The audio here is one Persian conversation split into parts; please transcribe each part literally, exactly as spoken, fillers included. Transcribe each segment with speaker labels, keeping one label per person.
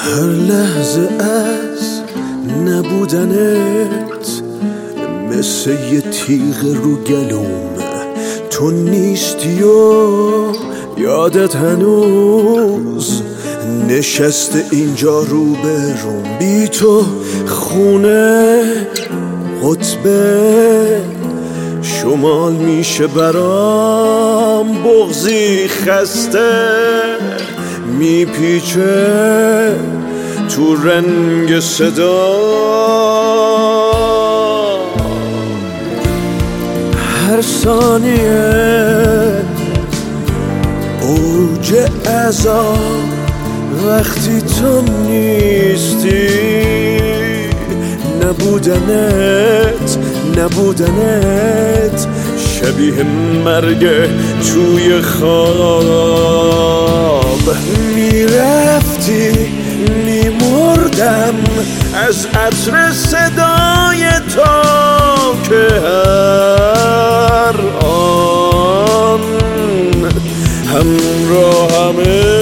Speaker 1: هر لحظه از نبودنت مثل یه تیغ رو گلوم، تو نیستی و یادت هنوز نشسته اینجا رو به روم. بی تو خونه قطبه شمال میشه برام، بغضی خسته میپیچه تو رنگ صدا. هر ثانیه اوج عذاب وقتی تو نیستی، نبودنت نبودنت شبیه مرگ توی خواب. میرفتی میمردم از عطر صدای تو که هر آن همراهمه.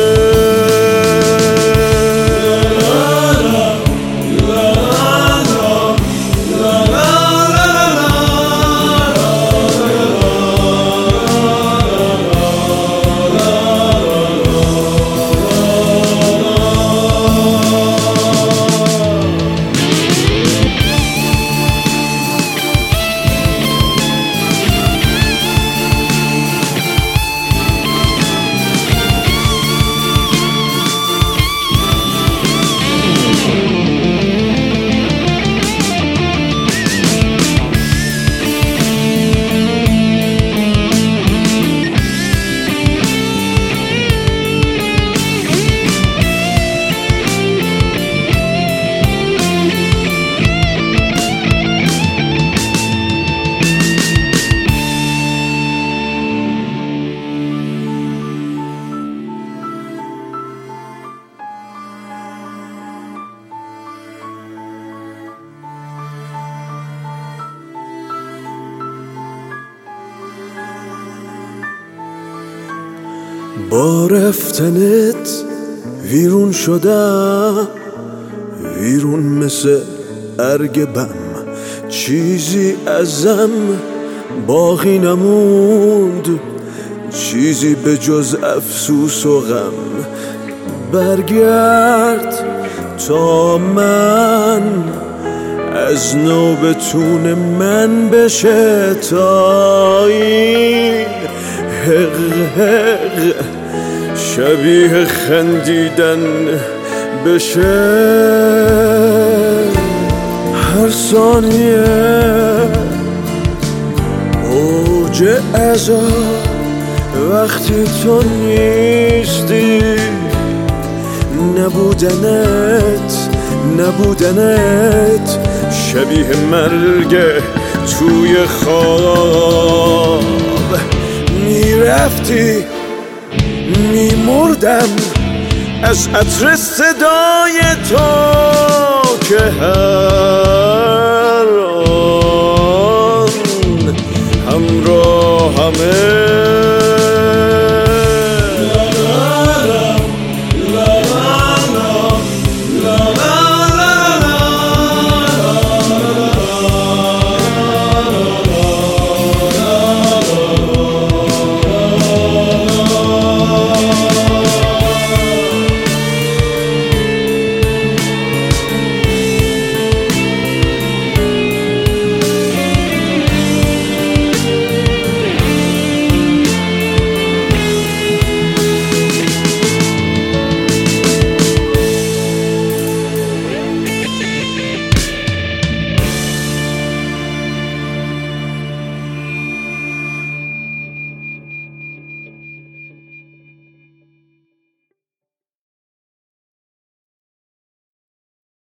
Speaker 1: با رفتنت ویرون شدم، ویرون مثل ارگ بم، چیزی ازم باقی نموند، چیزی به جز افسوس و غم. برگرد تا من از نو بتون من بشه، تا این حق حق شبیه خندیدن بشه. هر ثانیه اوج عذاب وقتی تو نیستی، نبودنت نبودنت شبیه مرگ توی خواب. میرفتی میمردم از عطر صدای تو که هر آن همراهمه.